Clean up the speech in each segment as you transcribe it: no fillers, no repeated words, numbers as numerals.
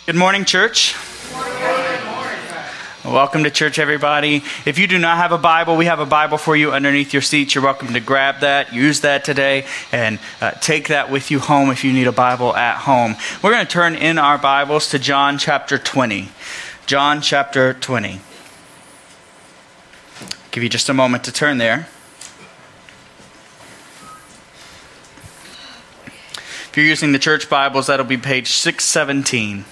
Good morning, church. Welcome to church, everybody. If you do not have a Bible, we have a Bible for you underneath your seat. You're welcome to grab that, use that today, and take that with you home if you need a Bible at home. We're going to turn in our Bibles to John chapter 20. John chapter 20. Give you just a moment to turn there. If you're using the church Bibles, that'll be page 617.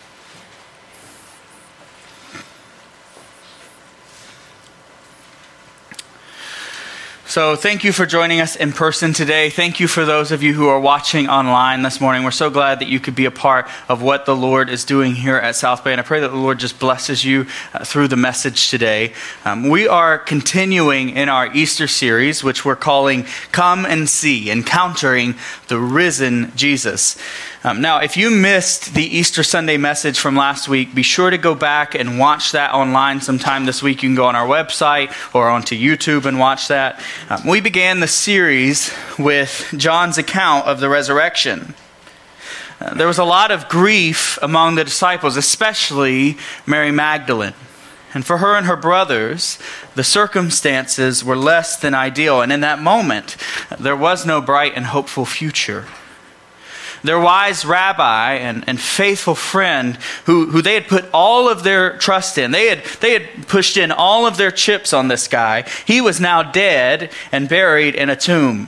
So thank you for joining us in person today. Thank you for those of you who are watching online this morning. We're so glad that you could be a part of what the Lord is doing here at South Bay. And I pray that the Lord just blesses you through the message today. We are continuing in our Easter series, which we're calling Come and See, Encountering the Risen Jesus. Now, if you missed the Easter Sunday message from last week, be sure to go back and watch that online sometime this week. You can go on our website or onto YouTube and watch that. We began the series with John's account of the resurrection. There was a lot of grief among the disciples, especially Mary Magdalene. And for her and her brothers, the circumstances were less than ideal. And in that moment, there was no bright and hopeful future. Their wise rabbi and faithful friend who they had put all of their trust in. They had pushed in all of their chips on this guy. He was now dead and buried in a tomb.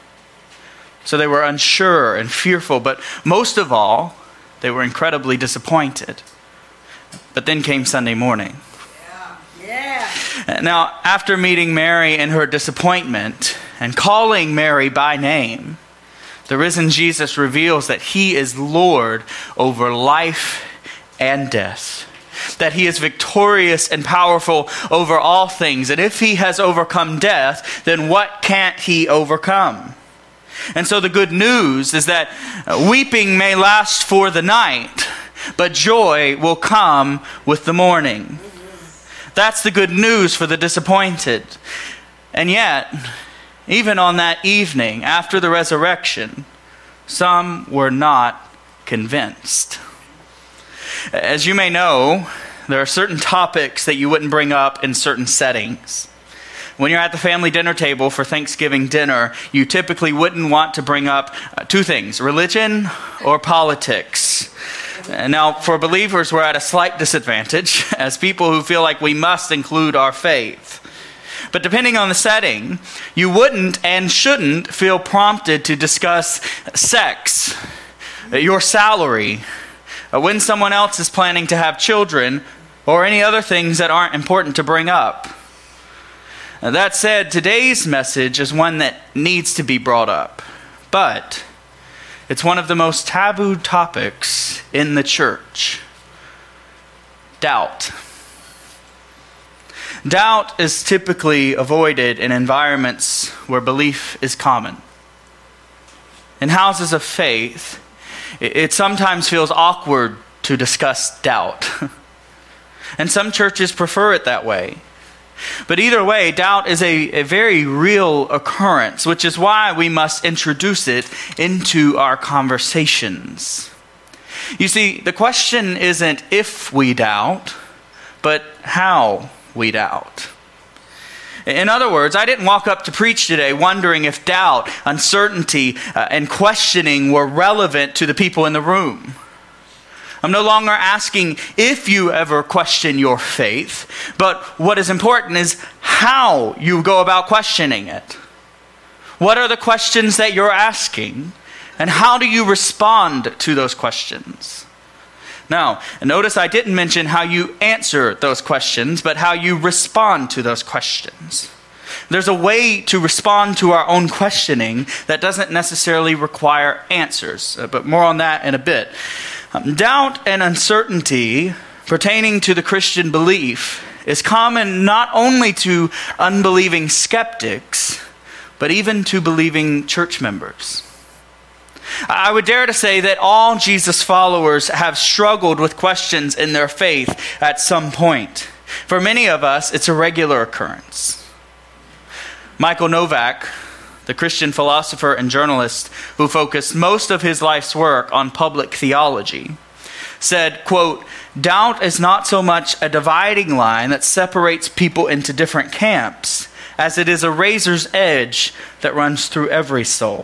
So they were unsure and fearful, but most of all, they were incredibly disappointed. But then came Sunday morning. Yeah. Now, after meeting Mary in her disappointment and calling Mary by name, the risen Jesus reveals that he is Lord over life and death. That he is victorious and powerful over all things. And if he has overcome death, then what can't he overcome? And so the good news is that weeping may last for the night, but joy will come with the morning. That's the good news for the disappointed. And yet, even on that evening, after the resurrection, some were not convinced. As you may know, there are certain topics that you wouldn't bring up in certain settings. When you're at the family dinner table for Thanksgiving dinner, you typically wouldn't want to bring up two things, religion or politics. Now, for believers, we're at a slight disadvantage as people who feel like we must include our faith. But depending on the setting, you wouldn't and shouldn't feel prompted to discuss sex, your salary, when someone else is planning to have children, or any other things that aren't important to bring up. That said, today's message is one that needs to be brought up, but it's one of the most taboo topics in the church. Doubt. Doubt is typically avoided in environments where belief is common. In houses of faith, it sometimes feels awkward to discuss doubt. And some churches prefer it that way. But either way, doubt is a very real occurrence, which is why we must introduce it into our conversations. You see, the question isn't if we doubt, but how we doubt. In other words, I didn't walk up to preach today wondering if doubt, uncertainty, and questioning were relevant to the people in the room. I'm no longer asking if you ever question your faith, but what is important is how you go about questioning it. What are the questions that you're asking, and how do you respond to those questions? Now, notice I didn't mention how you answer those questions, but how you respond to those questions. There's a way to respond to our own questioning that doesn't necessarily require answers, but more on that in a bit. Doubt and uncertainty pertaining to the Christian belief is common not only to unbelieving skeptics, but even to believing church members. I would dare to say that all Jesus followers have struggled with questions in their faith at some point. For many of us, it's a regular occurrence. Michael Novak, the Christian philosopher and journalist who focused most of his life's work on public theology, said, quote, "Doubt is not so much a dividing line that separates people into different camps as it is a razor's edge that runs through every soul."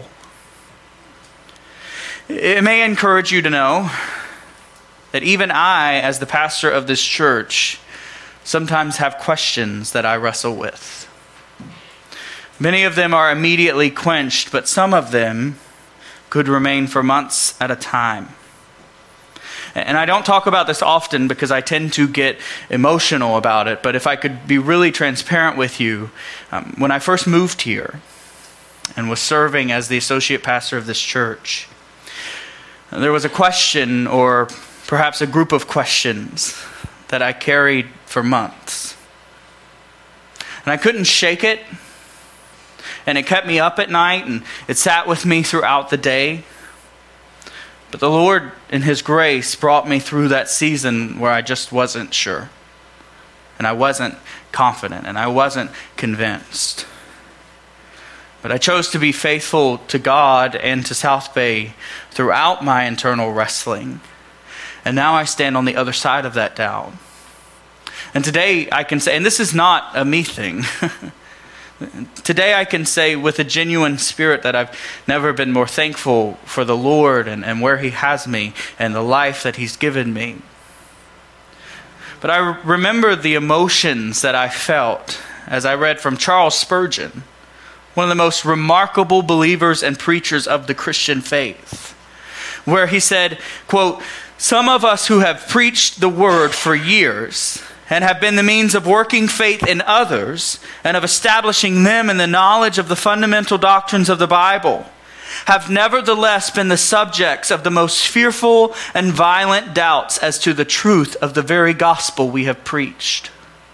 It may encourage you to know that even I, as the pastor of this church, sometimes have questions that I wrestle with. Many of them are immediately quenched, but some of them could remain for months at a time. And I don't talk about this often because I tend to get emotional about it, but if I could be really transparent with you, when I first moved here and was serving as the associate pastor of this church, there was a question, or perhaps a group of questions, that I carried for months. And I couldn't shake it. And it kept me up at night, and it sat with me throughout the day. But the Lord, in His grace, brought me through that season where I just wasn't sure. And I wasn't confident, and I wasn't convinced. But I chose to be faithful to God and to South Bay throughout my internal wrestling. And now I stand on the other side of that doubt. And today I can say, and this is not a me thing, today I can say with a genuine spirit that I've never been more thankful for the Lord and where He has me and the life that He's given me. But I remember the emotions that I felt as I read from Charles Spurgeon, one of the most remarkable believers and preachers of the Christian faith, where he said, quote, "Some of us who have preached the word for years and have been the means of working faith in others and of establishing them in the knowledge of the fundamental doctrines of the Bible, have nevertheless been the subjects of the most fearful and violent doubts as to the truth of the very gospel we have preached."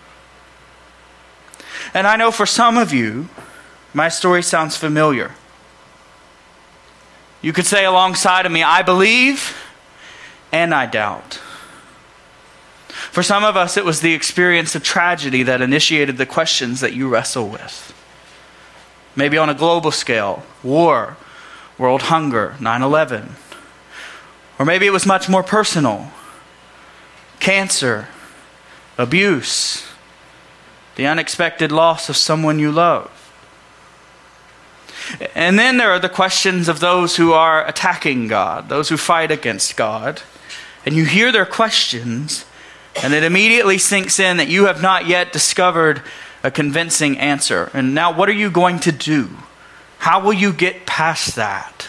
And I know for some of you, my story sounds familiar. You could say alongside of me, "I believe and I doubt." For some of us, it was the experience of tragedy that initiated the questions that you wrestle with. Maybe on a global scale, war, world hunger, 9/11. Or maybe it was much more personal. Cancer, abuse, the unexpected loss of someone you love. And then there are the questions of those who are attacking God, those who fight against God. And you hear their questions, and it immediately sinks in that you have not yet discovered a convincing answer. And now what are you going to do? How will you get past that?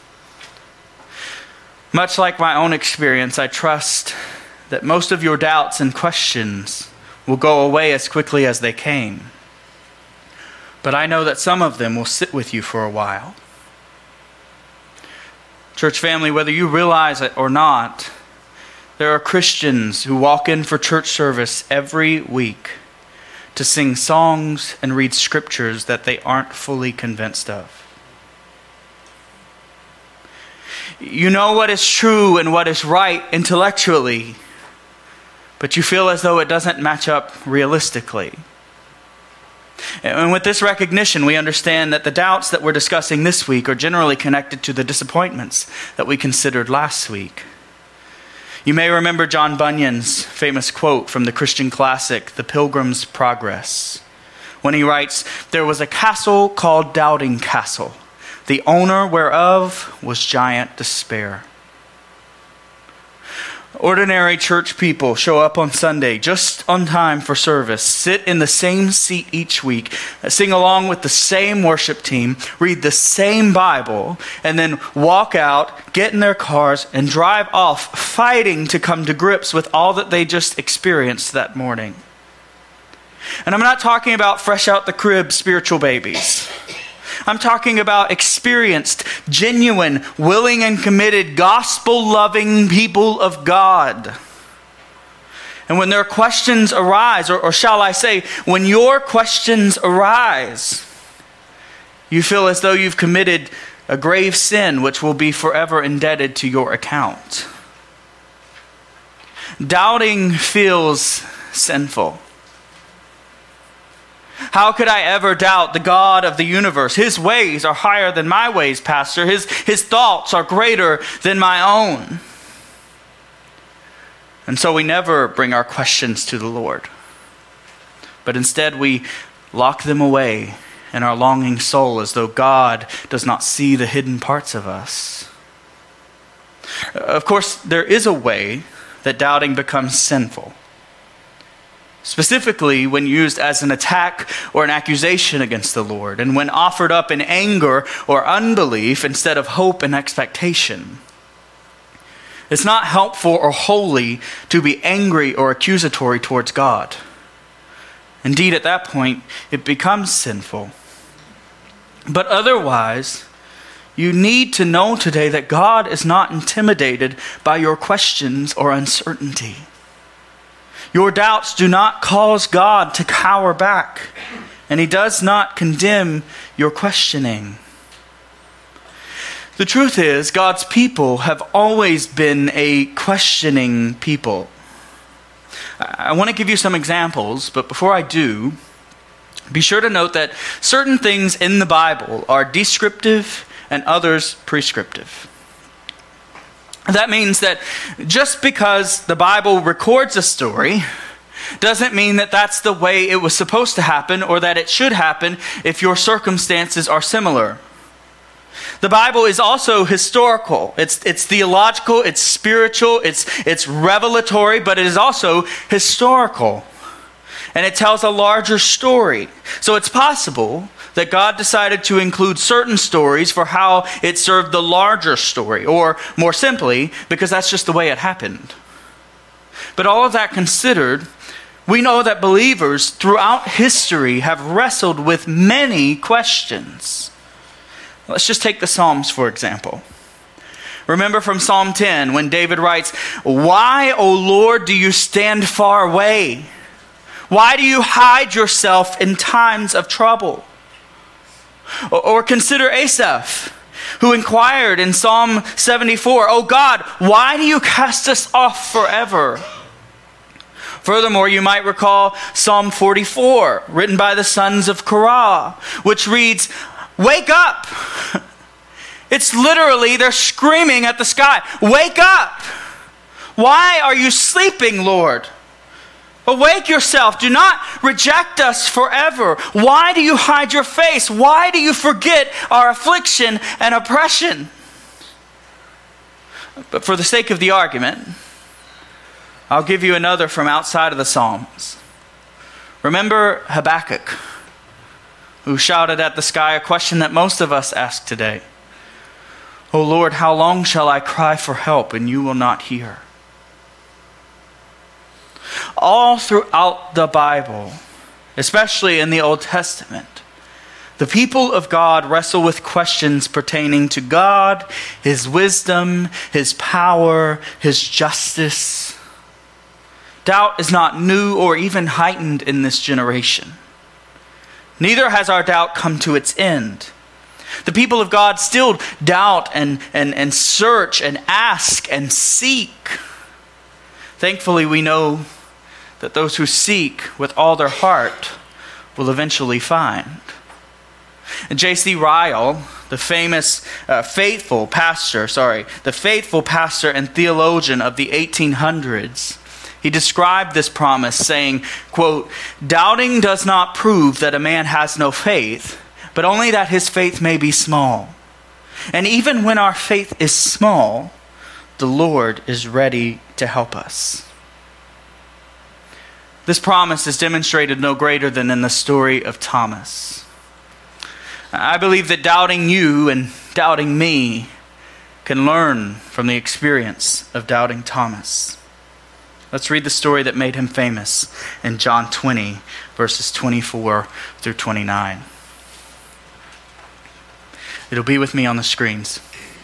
Much like my own experience, I trust that most of your doubts and questions will go away as quickly as they came. But I know that some of them will sit with you for a while. Church family, whether you realize it or not, there are Christians who walk in for church service every week to sing songs and read scriptures that they aren't fully convinced of. You know what is true and what is right intellectually, but you feel as though it doesn't match up realistically. And with this recognition, we understand that the doubts that we're discussing this week are generally connected to the disappointments that we considered last week. You may remember John Bunyan's famous quote from the Christian classic, The Pilgrim's Progress, when he writes, "There was a castle called Doubting Castle, the owner whereof was Giant Despair." Ordinary church people show up on Sunday just on time for service, sit in the same seat each week, sing along with the same worship team, read the same Bible, and then walk out, get in their cars, and drive off fighting to come to grips with all that they just experienced that morning. And I'm not talking about fresh out the crib spiritual babies. I'm talking about experienced, genuine, willing and committed, gospel-loving people of God. And when their questions arise, or shall I say, when your questions arise, you feel as though you've committed a grave sin which will be forever indebted to your account. Doubting feels sinful. How could I ever doubt the God of the universe? His ways are higher than my ways, Pastor. His thoughts are greater than my own. And so we never bring our questions to the Lord, but instead we lock them away in our longing soul as though God does not see the hidden parts of us. Of course, there is a way that doubting becomes sinful, specifically when used as an attack or an accusation against the Lord, and when offered up in anger or unbelief instead of hope and expectation. It's not helpful or holy to be angry or accusatory towards God. Indeed, at that point, it becomes sinful. But otherwise, you need to know today that God is not intimidated by your questions or uncertainty. Your doubts do not cause God to cower back, and He does not condemn your questioning. The truth is, God's people have always been a questioning people. I want to give you some examples, but before I do, be sure to note that certain things in the Bible are descriptive and others prescriptive. That means that just because the Bible records a story doesn't mean that that's the way it was supposed to happen or that it should happen if your circumstances are similar. The Bible is also historical. It's theological, it's spiritual, it's revelatory, but it is also historical. And it tells a larger story. So it's possible that God decided to include certain stories for how it served the larger story, or more simply, because that's just the way it happened. But all of that considered, we know that believers throughout history have wrestled with many questions. Let's just take the Psalms, for example. Remember from Psalm 10 when David writes, "Why, O Lord, do you stand far away? Why do you hide yourself in times of trouble?" Or consider Asaph, who inquired in Psalm 74, "O God, why do you cast us off forever?" Furthermore, you might recall Psalm 44, written by the sons of Korah, which reads, "Wake up!" It's literally, they're screaming at the sky, "Wake up! Why are you sleeping, Lord? Awake yourself. Do not reject us forever. Why do you hide your face? Why do you forget our affliction and oppression?" But for the sake of the argument, I'll give you another from outside of the Psalms. Remember Habakkuk, who shouted at the sky a question that most of us ask today. "O Lord, how long shall I cry for help and you will not hear?" All throughout the Bible, especially in the Old Testament, the people of God wrestle with questions pertaining to God, His wisdom, His power, His justice. Doubt is not new or even heightened in this generation. Neither has our doubt come to its end. The people of God still doubt and search and ask and seek. Thankfully, we know that those who seek with all their heart will eventually find. J.C. Ryle, the famous faithful pastor and theologian of the 1800s, he described this promise saying, quote, "Doubting does not prove that a man has no faith, but only that his faith may be small. And even when our faith is small, the Lord is ready to help us." This promise is demonstrated no greater than in the story of Thomas. I believe that doubting you and doubting me can learn from the experience of doubting Thomas. Let's read the story that made him famous in John 20, verses 24 through 29. It'll be with me on the screens.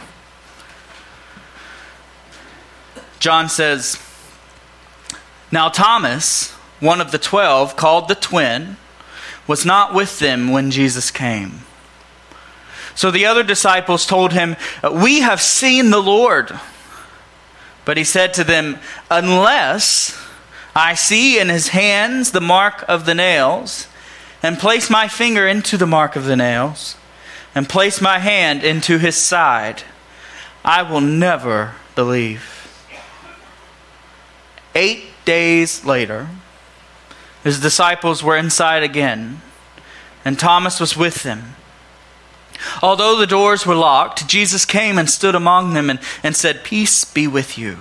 John says, "Now Thomas, one of the 12, called the twin, was not with them when Jesus came. So the other disciples told him, 'We have seen the Lord.' But he said to them, 'Unless I see in his hands the mark of the nails, and place my finger into the mark of the nails, and place my hand into his side, I will never believe.' 8 days later, his disciples were inside again, and Thomas was with them. Although the doors were locked, Jesus came and stood among them and said, "Peace be with you."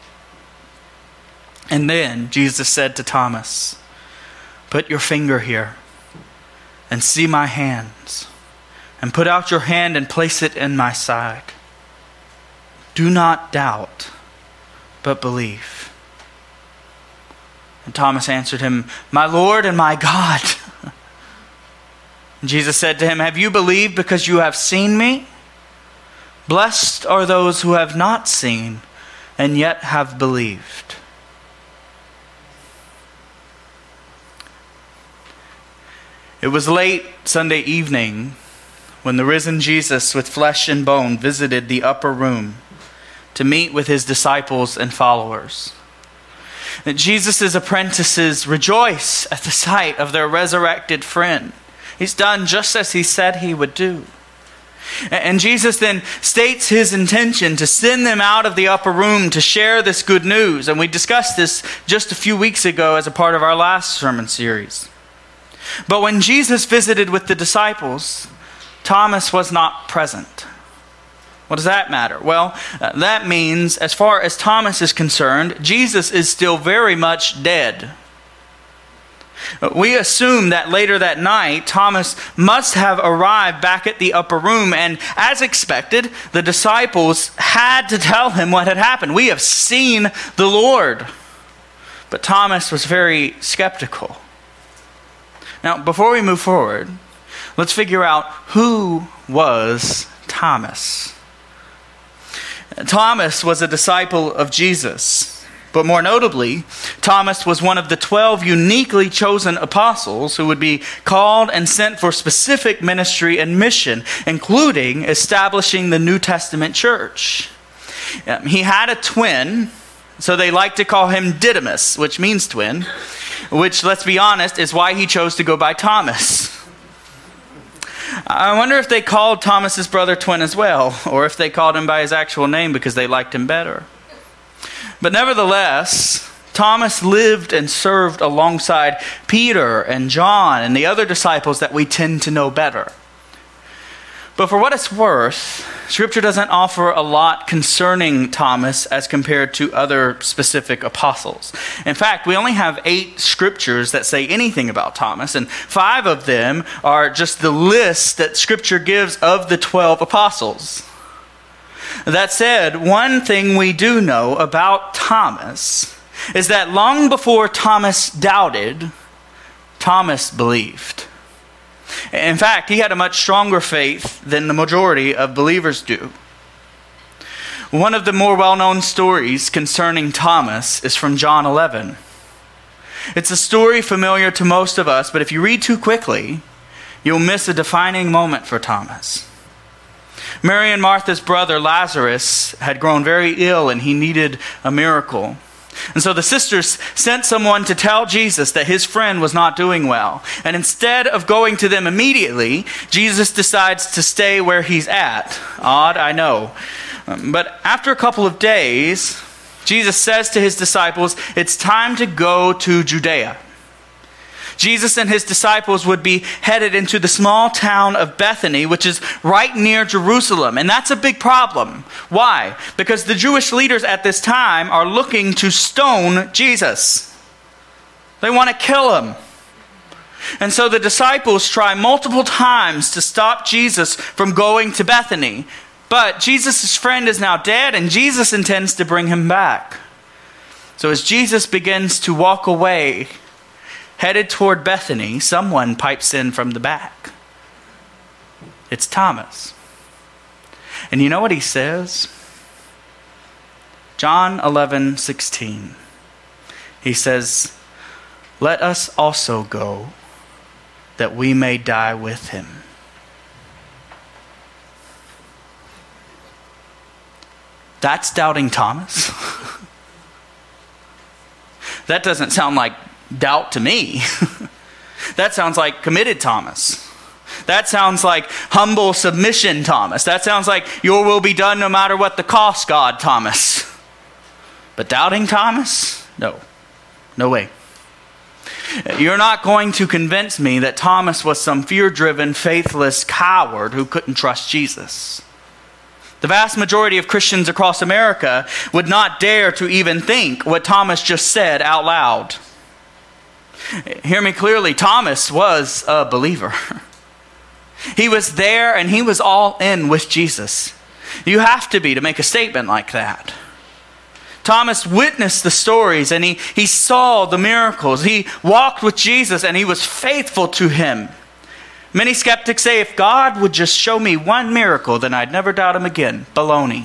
And then Jesus said to Thomas, "Put your finger here and see my hands, and put out your hand and place it in my side. Do not doubt, but believe." And Thomas answered him, "My Lord and my God." And Jesus said to him, "Have you believed because you have seen me? Blessed are those who have not seen and yet have believed." It was late Sunday evening when the risen Jesus with flesh and bone visited the upper room to meet with his disciples and followers. Jesus' apprentices rejoice at the sight of their resurrected friend. He's done just as he said he would do. And Jesus then states his intention to send them out of the upper room to share this good news. And we discussed this just a few weeks ago as a part of our last sermon series. But when Jesus visited with the disciples, Thomas was not present. What does that matter? Well, that means as far as Thomas is concerned, Jesus is still very much dead. We assume that later that night, Thomas must have arrived back at the upper room, and as expected, the disciples had to tell him what had happened. "We have seen the Lord." But Thomas was very skeptical. Now, before we move forward, let's figure out who was Thomas. Thomas was a disciple of Jesus. But more notably, Thomas was one of the 12 uniquely chosen apostles who would be called and sent for specific ministry and mission, including establishing the New Testament church. He had a twin, so they like to call him Didymus, which means twin, which, let's be honest, is why he chose to go by Thomas. I wonder if they called Thomas's brother twin as well, or if they called him by his actual name because they liked him better. But nevertheless, Thomas lived and served alongside Peter and John and the other disciples that we tend to know better. But for what it's worth, Scripture doesn't offer a lot concerning Thomas as compared to other specific apostles. In fact, we only have 8 scriptures that say anything about Thomas, and 5 of them are just the list that Scripture gives of the 12 apostles. That said, one thing we do know about Thomas is that long before Thomas doubted, Thomas believed. In fact, he had a much stronger faith than the majority of believers do. One of the more well-known stories concerning Thomas is from John 11. It's a story familiar to most of us, but if you read too quickly, you'll miss a defining moment for Thomas. Mary and Martha's brother Lazarus had grown very ill and he needed a miracle. And so the sisters sent someone to tell Jesus that his friend was not doing well. And instead of going to them immediately, Jesus decides to stay where he's at. Odd, I know. But after a couple of days, Jesus says to his disciples, "It's time to go to Judea." Jesus and his disciples would be headed into the small town of Bethany, which is right near Jerusalem. And that's a big problem. Why? Because the Jewish leaders at this time are looking to stone Jesus. They want to kill him. And so the disciples try multiple times to stop Jesus from going to Bethany. But Jesus' friend is now dead, and Jesus intends to bring him back. So as Jesus begins to walk away, headed toward Bethany, someone pipes in from the back. It's Thomas. And you know what he says? John 11:16. He says, "Let us also go, that we may die with him." That's doubting Thomas. That doesn't sound like doubt to me. That sounds like committed Thomas. That sounds like humble submission Thomas. That sounds like your will be done no matter what the cost, God Thomas. But doubting Thomas? No, No way. You're not going to convince me that Thomas was some fear-driven, faithless coward who couldn't trust Jesus. The vast majority of Christians across America would not dare to even think what Thomas just said out loud. Hear me clearly, Thomas was a believer. He was there and he was all in with Jesus. You have to be to make a statement like that. Thomas witnessed the stories and he saw the miracles. He walked with Jesus and he was faithful to him. Many skeptics say if God would just show me one miracle, then I'd never doubt him again. Baloney.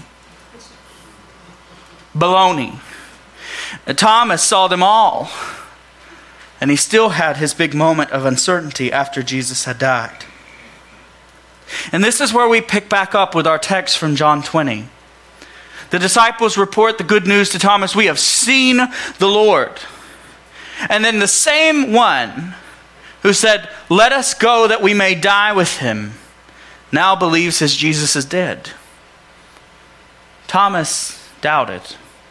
Baloney. Thomas saw them all. And he still had his big moment of uncertainty after Jesus had died. And this is where we pick back up with our text from John 20. The disciples report the good news to Thomas, we have seen the Lord. And then the same one who said, let us go that we may die with him, now believes his Jesus is dead. Thomas doubted.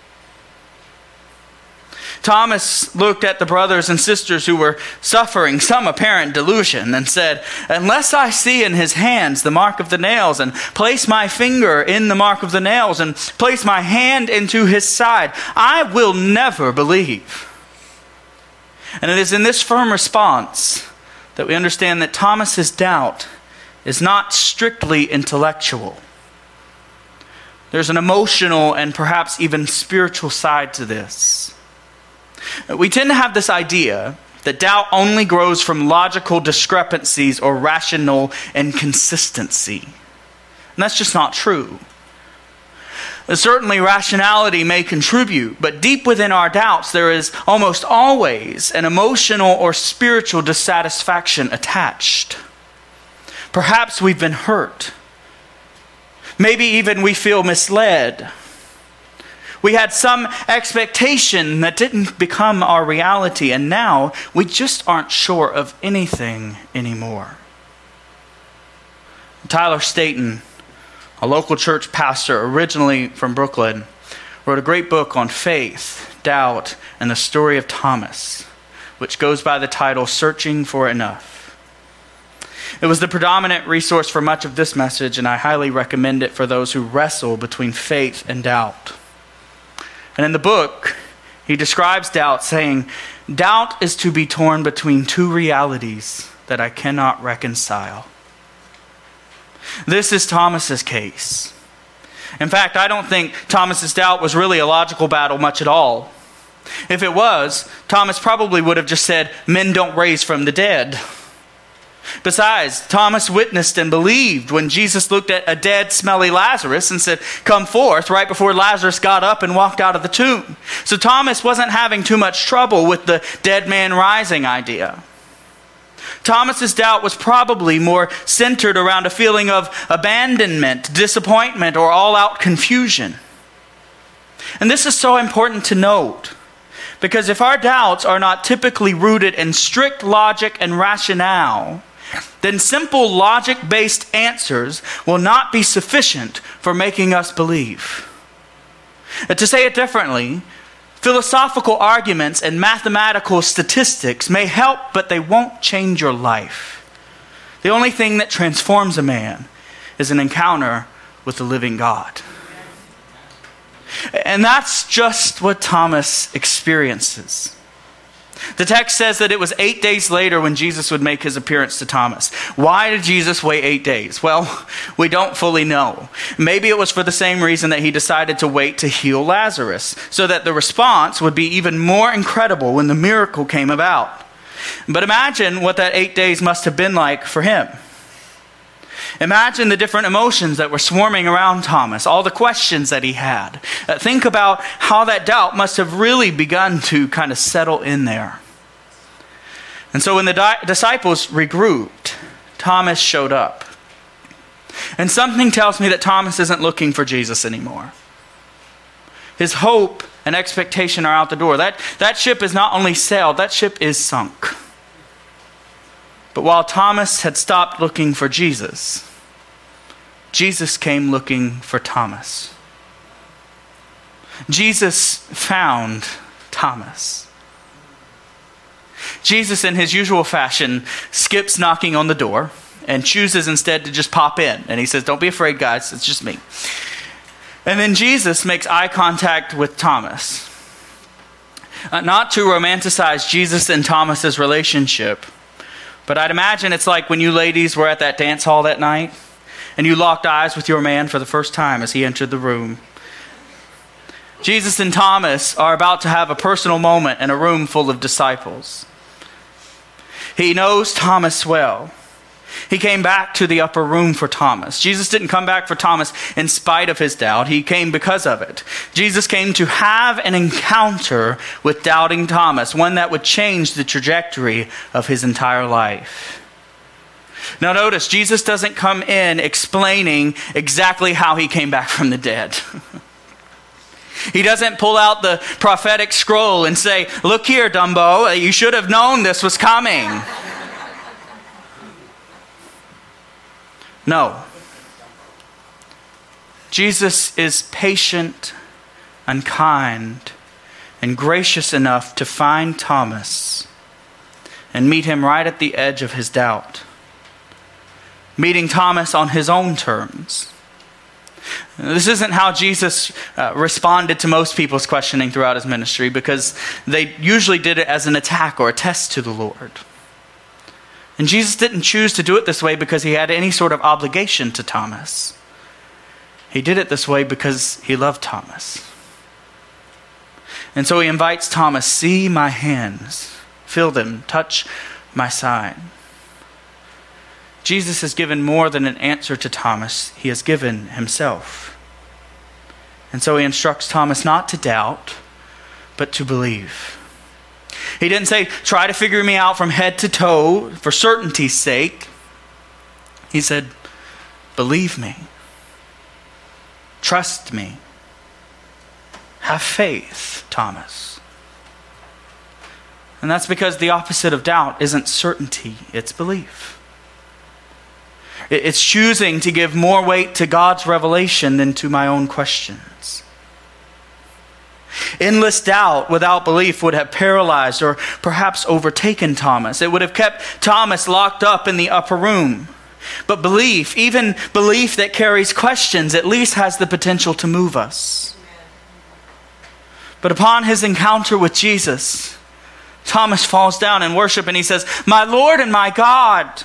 Thomas looked at the brothers and sisters who were suffering some apparent delusion and said, unless I see in his hands the mark of the nails and place my finger in the mark of the nails and place my hand into his side, I will never believe. And it is in this firm response that we understand that Thomas's doubt is not strictly intellectual. There's an emotional and perhaps even spiritual side to this. We tend to have this idea that doubt only grows from logical discrepancies or rational inconsistency. And that's just not true. Certainly rationality may contribute, but deep within our doubts there is almost always an emotional or spiritual dissatisfaction attached. Perhaps we've been hurt. Maybe even we feel misled. We had some expectation that didn't become our reality, and now we just aren't sure of anything anymore. Tyler Staton, a local church pastor originally from Brooklyn, wrote a great book on faith, doubt, and the story of Thomas, which goes by the title Searching for Enough. It was the predominant resource for much of this message, and I highly recommend it for those who wrestle between faith and doubt. And in the book, he describes doubt saying, doubt is to be torn between two realities that I cannot reconcile. This is Thomas's case. In fact, I don't think Thomas's doubt was really a logical battle much at all. If it was, Thomas probably would have just said, men don't raise from the dead. Besides, Thomas witnessed and believed when Jesus looked at a dead, smelly Lazarus and said, come forth, right before Lazarus got up and walked out of the tomb. So Thomas wasn't having too much trouble with the dead man rising idea. Thomas's doubt was probably more centered around a feeling of abandonment, disappointment, or all-out confusion. And this is so important to note, because if our doubts are not typically rooted in strict logic and rationale, then simple logic-based answers will not be sufficient for making us believe. To say it differently, philosophical arguments and mathematical statistics may help, but they won't change your life. The only thing that transforms a man is an encounter with the living God. And that's just what Thomas experiences. The text says that it was 8 days later when Jesus would make his appearance to Thomas. Why did Jesus wait 8 days? Well, we don't fully know. Maybe it was for the same reason that he decided to wait to heal Lazarus, so that the response would be even more incredible when the miracle came about. But imagine what that 8 days must have been like for him. Imagine the different emotions that were swarming around Thomas, all the questions that he had. Think about how that doubt must have really begun to kind of settle in there. And so when the disciples regrouped, Thomas showed up. And something tells me that Thomas isn't looking for Jesus anymore. His hope and expectation are out the door. That ship is not only sailed, that ship is sunk. But while Thomas had stopped looking for Jesus, Jesus came looking for Thomas. Jesus found Thomas. Jesus, in his usual fashion, skips knocking on the door and chooses instead to just pop in. And he says, "Don't be afraid, guys, it's just me." And then Jesus makes eye contact with Thomas. Not to romanticize Jesus and Thomas's relationship, but I'd imagine it's like when you ladies were at that dance hall that night and you locked eyes with your man for the first time as he entered the room. Jesus and Thomas are about to have a personal moment in a room full of disciples. He knows Thomas well. He came back to the upper room for Thomas. Jesus didn't come back for Thomas in spite of his doubt. He came because of it. Jesus came to have an encounter with doubting Thomas, one that would change the trajectory of his entire life. Now notice, Jesus doesn't come in explaining exactly how he came back from the dead. He doesn't pull out the prophetic scroll and say, "Look here, Dumbo, you should have known this was coming." No. Jesus is patient and kind and gracious enough to find Thomas and meet him right at the edge of his doubt, meeting Thomas on his own terms. This isn't how Jesus responded to most people's questioning throughout his ministry, because they usually did it as an attack or a test to the Lord. And Jesus didn't choose to do it this way because he had any sort of obligation to Thomas. He did it this way because he loved Thomas. And so he invites Thomas, "See my hands, feel them, touch my side." Jesus has given more than an answer to Thomas. He has given himself. And so he instructs Thomas not to doubt, but to believe. He didn't say, "Try to figure me out from head to toe for certainty's sake." He said, "Believe me. Trust me. Have faith, Thomas." And that's because the opposite of doubt isn't certainty, it's belief. It's choosing to give more weight to God's revelation than to my own questions. Endless doubt without belief would have paralyzed or perhaps overtaken Thomas. It would have kept Thomas locked up in the upper room. But belief, even belief that carries questions, at least has the potential to move us. But upon his encounter with Jesus, Thomas falls down in worship and he says, "My Lord and my God."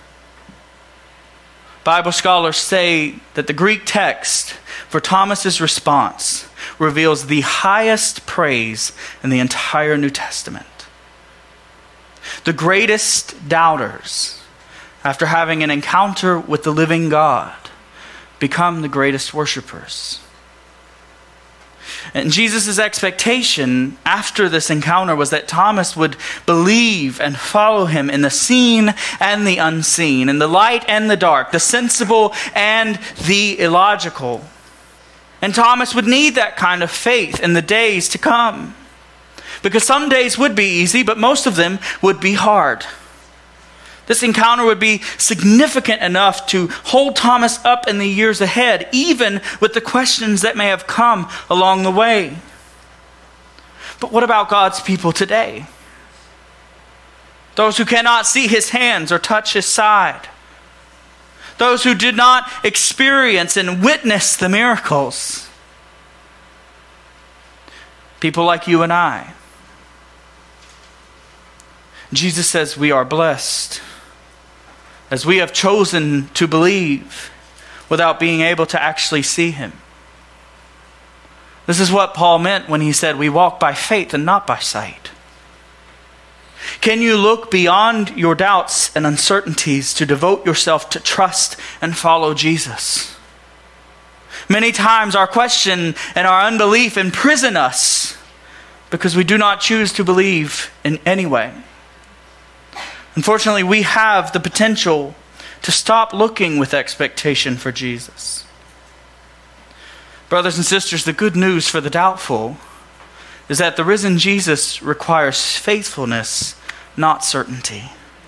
Bible scholars say that the Greek text for Thomas's response reveals the highest praise in the entire New Testament. The greatest doubters, after having an encounter with the living God, become the greatest worshipers. And Jesus' expectation after this encounter was that Thomas would believe and follow him in the seen and the unseen, in the light and the dark, the sensible and the illogical. And Thomas would need that kind of faith in the days to come. Because some days would be easy, but most of them would be hard. This encounter would be significant enough to hold Thomas up in the years ahead, even with the questions that may have come along the way. But what about God's people today? Those who cannot see his hands or touch his side. Those who did not experience and witness the miracles. People like you and I. Jesus says we are blessed as we have chosen to believe without being able to actually see him. This is what Paul meant when he said we walk by faith and not by sight. Can you look beyond your doubts and uncertainties to devote yourself to trust and follow Jesus? Many times our question and our unbelief imprison us because we do not choose to believe in any way. Unfortunately, we have the potential to stop looking with expectation for Jesus. Brothers and sisters, the good news for the doubtful is that the risen Jesus requires faithfulness, not certainty.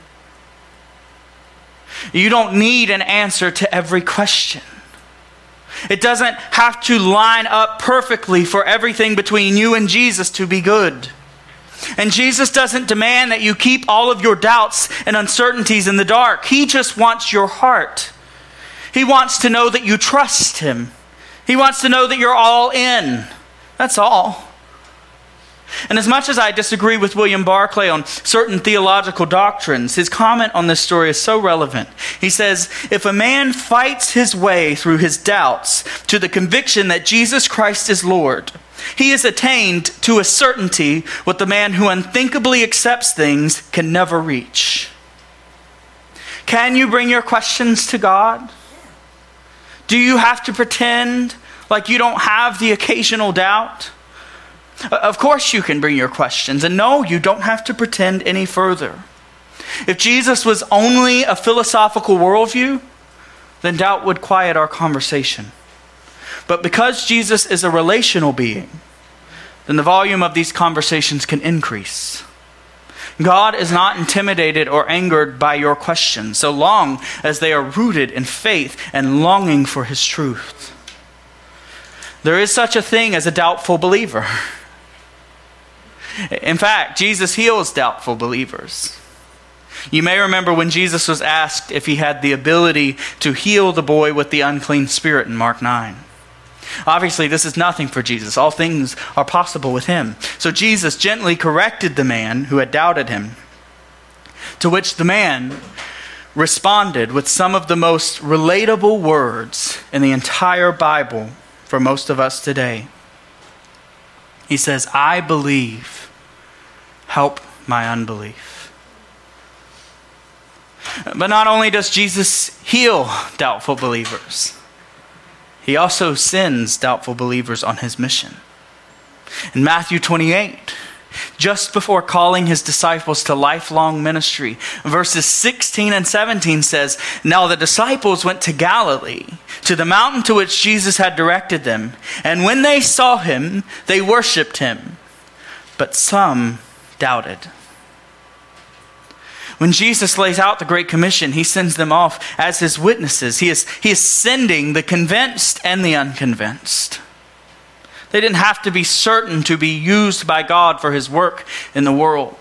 You don't need an answer to every question. It doesn't have to line up perfectly for everything between you and Jesus to be good. And Jesus doesn't demand that you keep all of your doubts and uncertainties in the dark. He just wants your heart. He wants to know that you trust him. He wants to know that you're all in. That's all. And as much as I disagree with William Barclay on certain theological doctrines, his comment on this story is so relevant. He says, if a man fights his way through his doubts to the conviction that Jesus Christ is Lord, he has attained to a certainty what the man who unthinkably accepts things can never reach. Can you bring your questions to God? Do you have to pretend like you don't have the occasional doubt? Of course you can bring your questions, and no, you don't have to pretend any further. If Jesus was only a philosophical worldview, then doubt would quiet our conversation. But because Jesus is a relational being, then the volume of these conversations can increase. God is not intimidated or angered by your questions, so long as they are rooted in faith and longing for his truth. There is such a thing as a doubtful believer. In fact, Jesus heals doubtful believers. You may remember when Jesus was asked if he had the ability to heal the boy with the unclean spirit in Mark 9. Obviously, this is nothing for Jesus. All things are possible with him. So Jesus gently corrected the man who had doubted him, to which the man responded with some of the most relatable words in the entire Bible for most of us today. He says, I believe. Help my unbelief. But not only does Jesus heal doubtful believers, he also sends doubtful believers on his mission. In Matthew 28, just before calling his disciples to lifelong ministry, verses 16 and 17 says, Now the disciples went to Galilee, to the mountain to which Jesus had directed them. And when they saw him, they worshipped him. But some doubted. When Jesus lays out the Great Commission, he sends them off as his witnesses. He is sending the convinced and the unconvinced. They didn't have to be certain to be used by God for his work in the world.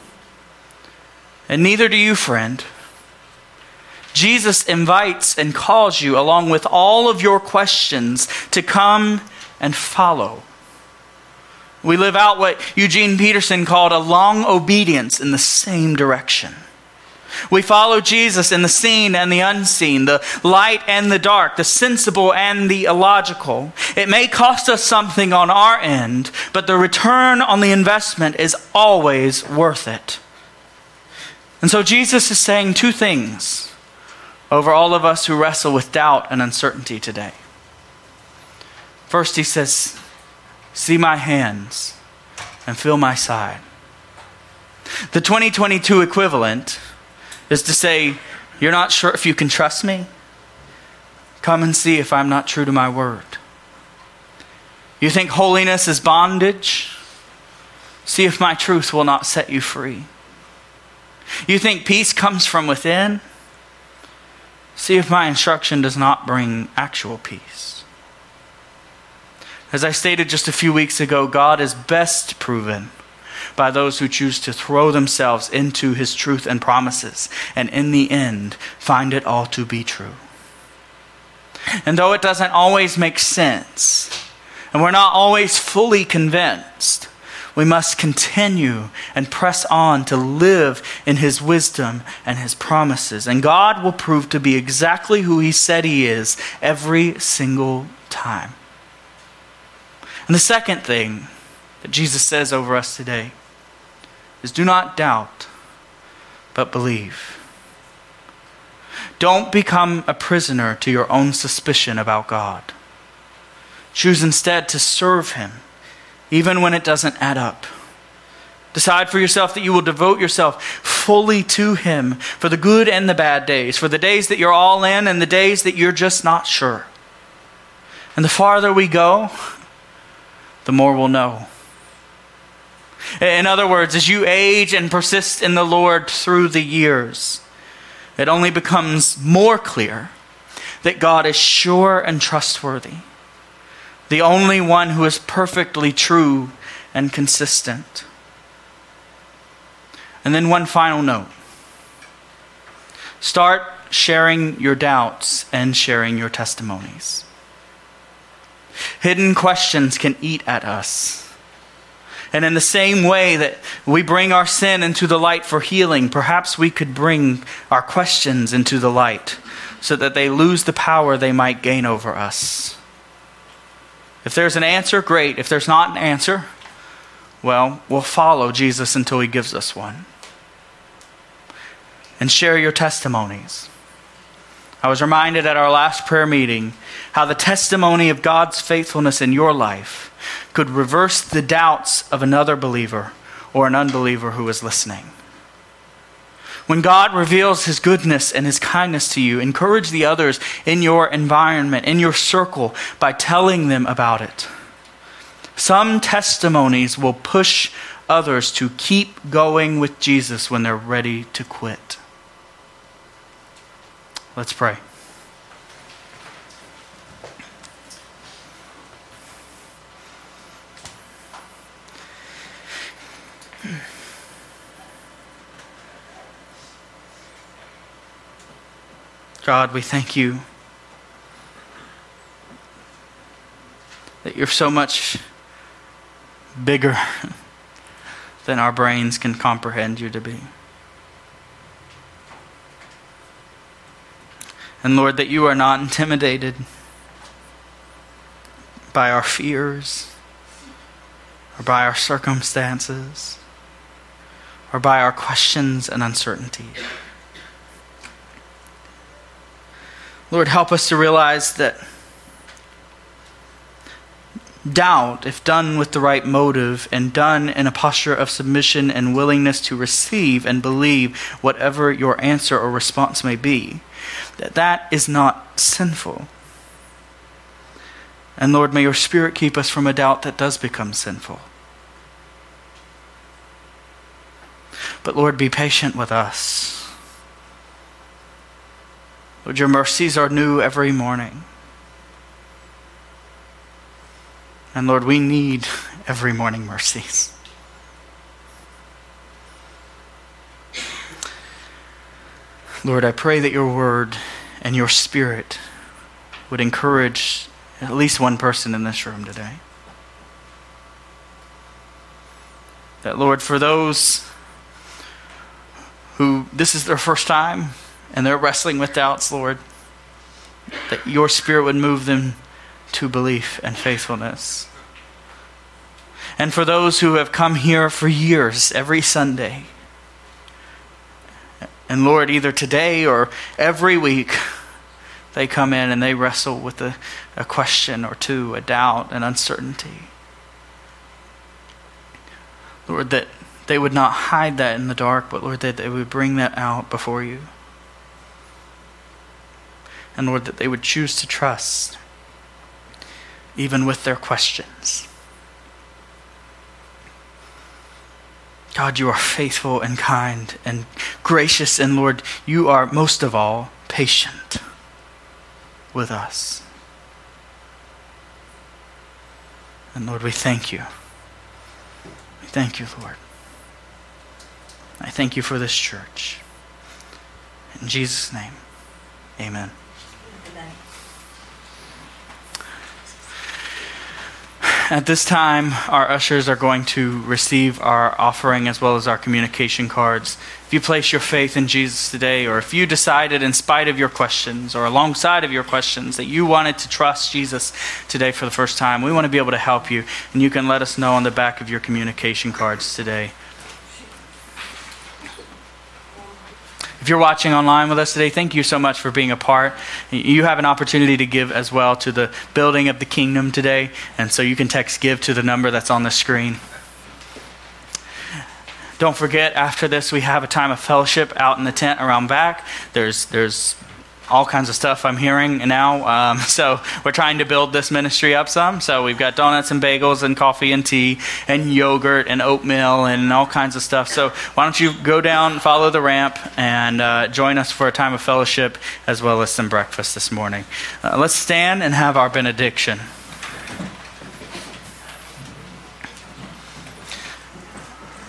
And neither do you, friend. Jesus invites and calls you, along with all of your questions, to come and follow. We live out what Eugene Peterson called a long obedience in the same direction. We follow Jesus in the seen and the unseen, the light and the dark, the sensible and the illogical. It may cost us something on our end, but the return on the investment is always worth it. And so Jesus is saying two things over all of us who wrestle with doubt and uncertainty today. First, he says, see my hands and feel my side. The 2022 equivalent is to say, you're not sure if you can trust me? Come and see if I'm not true to my word. You think holiness is bondage? See if my truth will not set you free. You think peace comes from within? See if my instruction does not bring actual peace. As I stated just a few weeks ago, God is best proven by those who choose to throw themselves into his truth and promises, and in the end, find it all to be true. And though it doesn't always make sense, and we're not always fully convinced, we must continue and press on to live in his wisdom and his promises. And God will prove to be exactly who he said he is every single time. And the second thing that Jesus says over us today is do not doubt, but believe. Don't become a prisoner to your own suspicion about God. Choose instead to serve him, even when it doesn't add up. Decide for yourself that you will devote yourself fully to him for the good and the bad days, for the days that you're all in and the days that you're just not sure. And the farther we go, the more we'll know. In other words, as you age and persist in the Lord through the years, it only becomes more clear that God is sure and trustworthy, the only one who is perfectly true and consistent. And then one final note. Start sharing your doubts and sharing your testimonies. Hidden questions can eat at us. And in the same way that we bring our sin into the light for healing, perhaps we could bring our questions into the light so that they lose the power they might gain over us. If there's an answer, great. If there's not an answer, well, we'll follow Jesus until he gives us one. And share your testimonies. I was reminded at our last prayer meeting how the testimony of God's faithfulness in your life could reverse the doubts of another believer or an unbeliever who is listening. When God reveals his goodness and his kindness to you, encourage the others in your environment, in your circle, by telling them about it. Some testimonies will push others to keep going with Jesus when they're ready to quit. Let's pray. God, we thank you that you're so much bigger than our brains can comprehend you to be. And Lord, that you are not intimidated by our fears or by our circumstances or by our questions and uncertainty. Lord, help us to realize that doubt, if done with the right motive and done in a posture of submission and willingness to receive and believe whatever your answer or response may be, that is not sinful. And Lord, may your Spirit keep us from a doubt that does become sinful. But Lord, be patient with us. Lord, your mercies are new every morning. And Lord, we need every morning mercies. Lord, I pray that your word and your Spirit would encourage at least one person in this room today. That, Lord, for those who this is their first time and they're wrestling with doubts, Lord, that your Spirit would move them to belief and faithfulness. And for those who have come here for years, every Sunday, and Lord, either today or every week, they come in and they wrestle with a question or two, a doubt, an uncertainty. Lord, that they would not hide that in the dark, but Lord, that they would bring that out before you. And Lord, that they would choose to trust, even with their questions. God, you are faithful and kind and gracious, and Lord, you are most of all patient with us. And Lord, we thank you. We thank you, Lord. I thank you for this church. In Jesus' name, amen. At this time, our ushers are going to receive our offering as well as our communication cards. If you place your faith in Jesus today, or if you decided in spite of your questions or alongside of your questions that you wanted to trust Jesus today for the first time, we want to be able to help you. And you can let us know on the back of your communication cards today. If you're watching online with us today, thank you so much for being a part. You have an opportunity to give as well to the building of the kingdom today. And so you can text GIVE to the number that's on the screen. Don't forget, after this, we have a time of fellowship out in the tent around back. There's all kinds of stuff I'm hearing now. So we're trying to build this ministry up some. So we've got donuts and bagels and coffee and tea and yogurt and oatmeal and all kinds of stuff. So why don't you go down, follow the ramp, and join us for a time of fellowship as well as some breakfast this morning. Let's stand and have our benediction.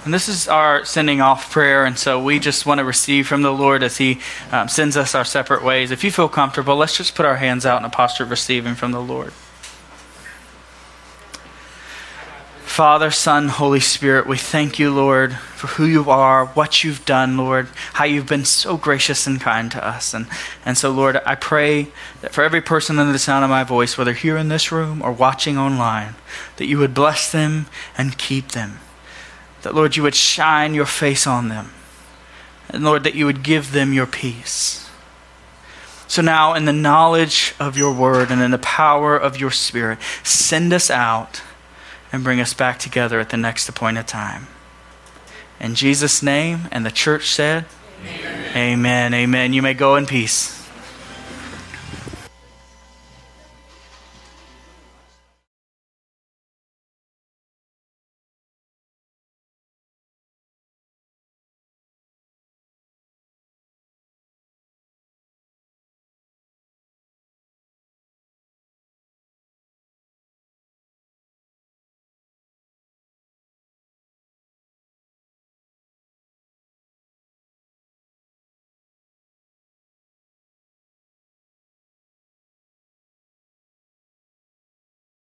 And this is our sending off prayer, and so we just want to receive from the Lord as He sends us our separate ways. If you feel comfortable, let's just put our hands out in a posture of receiving from the Lord. Father, Son, Holy Spirit, we thank you, Lord, for who you are, what you've done, Lord, how you've been so gracious and kind to us. And so, Lord, I pray that for every person under the sound of my voice, whether here in this room or watching online, that you would bless them and keep them. That, Lord, you would shine your face on them. And, Lord, that you would give them your peace. So now, in the knowledge of your word and in the power of your Spirit, send us out and bring us back together at the next appointed time. In Jesus' name, and the church said, Amen. Amen. Amen. You may go in peace.